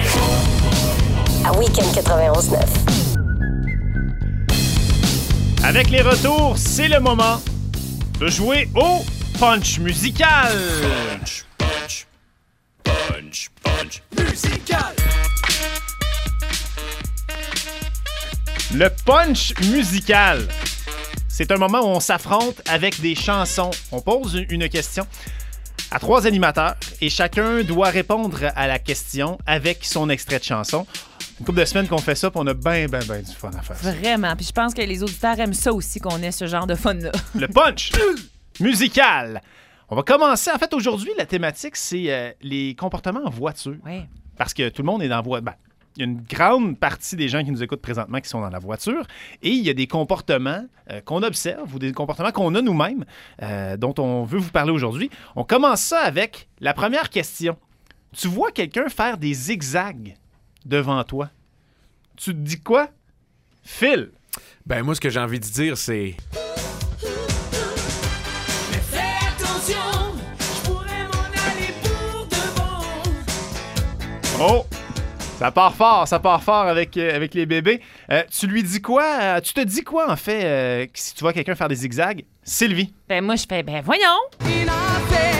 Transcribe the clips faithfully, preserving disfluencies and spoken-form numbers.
À Week-end quatre-vingt-onze neuf. Avec les retours, c'est le moment de jouer au punch musical. Punch, punch, punch, punch musical. Le punch musical, c'est un moment où on s'affronte avec des chansons. On pose une question à trois animateurs et chacun doit répondre à la question avec son extrait de chanson. Une couple de semaines qu'on fait ça, puis on a bien, bien, bien du fun à faire ça. Vraiment. Puis je pense que les auditeurs aiment ça aussi, qu'on ait ce genre de fun-là. Le punch musical. On va commencer. En fait, aujourd'hui, la thématique, c'est euh, les comportements en voiture. Oui. Parce que tout le monde est dans la voiture. Ben, il y a une grande partie des gens qui nous écoutent présentement qui sont dans la voiture et il y a des comportements euh, qu'on observe ou des comportements qu'on a nous-mêmes euh, dont on veut vous parler aujourd'hui. On commence ça avec la première question. Tu vois quelqu'un faire des zigzags devant toi. Tu te dis quoi? Phil. Ben moi, ce que j'ai envie de dire, c'est... Mais fais attention, je pourrais m'en aller pour de bon. Oh! Ça part fort, ça part fort avec, euh, avec les bébés. Euh, tu lui dis quoi? Euh, tu te dis quoi, en fait, euh, si tu vois quelqu'un faire des zigzags? Sylvie. Ben moi, je fais, ben voyons. Il a fait...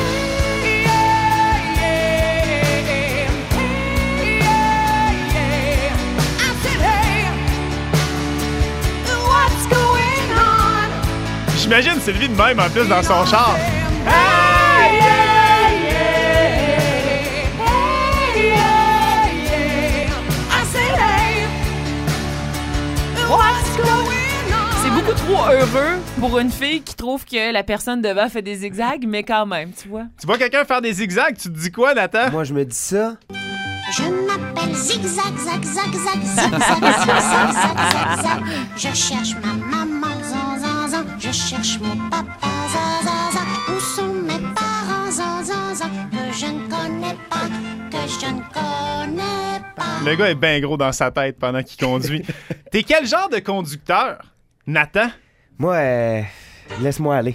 J'imagine Sylvie de même, en plus, dans son char. Hey, yeah, yeah. Hey, yeah, yeah. I said, hey, what's going on? C'est beaucoup trop heureux pour une fille qui trouve que la personne devant fait des zigzags, mais quand même, tu vois. Tu vois quelqu'un faire des zigzags, tu te dis quoi, Nathan? Moi, je me dis ça. Je m'appelle Zigzag, Zag, Zag, Zag, Zag, Zag, Zag, Zag, Zag, Zag. Je cherche ma maman, zan, zan, zan. Je cherche mon papa, zan, zan, zan. Où sont mes parents, zan, zan, zan. Que je ne connais pas, que je ne connais pas. Le gars est bien gros dans sa tête pendant qu'il conduit. T'es quel genre de conducteur, Nathan? Moi, euh, laisse-moi aller.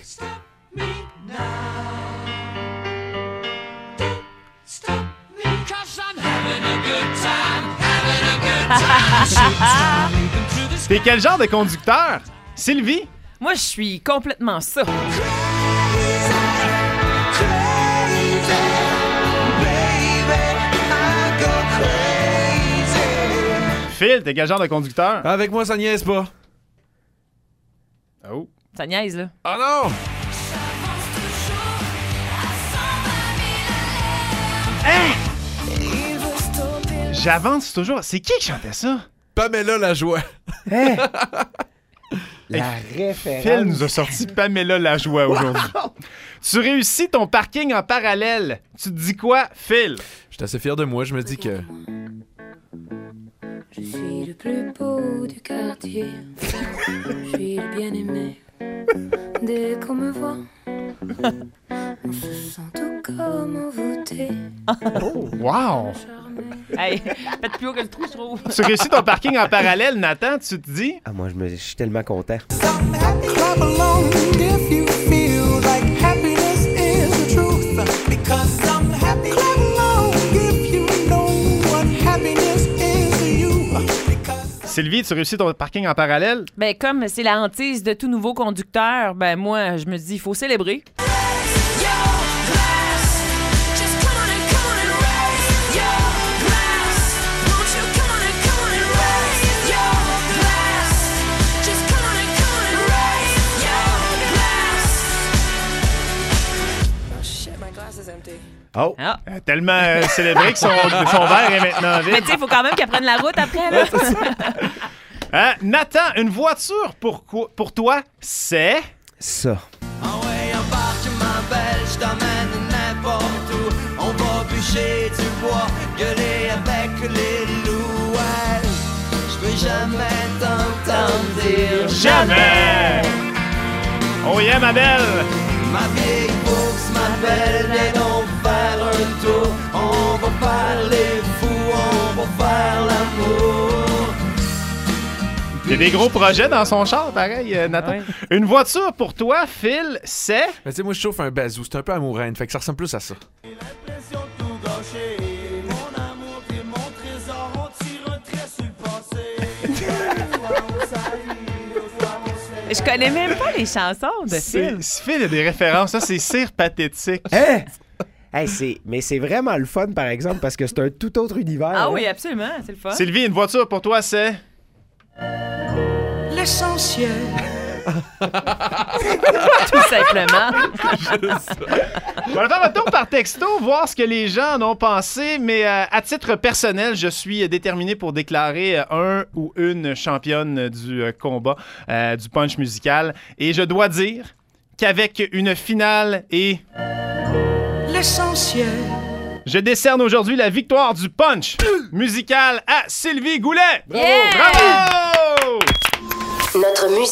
T'es quel genre de conducteur? Sylvie? Moi, je suis complètement ça. Phil, t'es quel genre de conducteur? Avec moi, ça niaise pas. Oh. Ça niaise, là. Oh non! J'avance toujours. C'est qui qui chantait ça? Pamela Lajoie. Hein? La référence. Phil nous a sorti Pamela Lajoie aujourd'hui. Tu réussis ton parking en parallèle. Tu te dis quoi, Phil? Je suis assez fier de moi. Je me dis que... Je suis le plus beau du quartier. Je suis le bien-aimé. Dès qu'on me voit, on se sent tout comme envoûté. Oh, wow! Hey, faites plus haut que le trou, je trouve. Tu réussis ton parking en parallèle, Nathan, tu te dis? Ah, moi, je, me, je suis tellement content. Clap along if you feel like happiness is the truth. Because I'm happy. Clap along if you know what happiness is to you. Because... Sylvie, tu réussis ton parking en parallèle? Ben, comme c'est la hantise de tout nouveau conducteur, ben moi, je me dis, il faut célébrer. Oh! Ah. Euh, tellement euh, célébré que son, son verre est maintenant Mais vide. tu sais, il faut quand même qu'elle prenne la route après, là. Hein, Nathan, une voiture pour, quoi- pour toi, c'est... Ça. Ah ouais, embarque ma belle, je t'emmène n'importe où. On va bûcher du bois, gueuler avec les loups. Ouais, je veux jamais t'entendre dire Jamais! Oh yeah, ma belle! ma vieille bourse, ma belle, viens donc faire un tour. On va faire les fous, on va faire l'amour. Il y a des gros projets dans son char, pareil, euh, Nathan. Ouais. Une voiture pour toi, Phil, c'est... Mais tu sais, moi, je chauffe un bazou. C'est un peu amouraine. Fait que ça ressemble plus à ça. J'ai l'impression de tout gâcher. Mon amour, t'es mon Je connais même pas les chansons de C'est- Phil. Phil a des références. Ça, c'est cire pathétique. Hein? Hey, c'est... Mais c'est vraiment le fun, par exemple, parce que c'est un tout autre univers. Ah hein. oui, absolument, c'est le fun. Sylvie, une voiture pour toi, c'est... L'essentiel. Tout simplement. On va le faire maintenant par texto, voir ce que les gens en ont pensé, mais euh, à titre personnel, je suis déterminé pour déclarer euh, un ou une championne du euh, combat, euh, du punch musical. Et je dois dire qu'avec une finale et... L'essentiel. Je décerne aujourd'hui la victoire du punch musical à Sylvie Goulet. Yeah! Bravo! Notre musique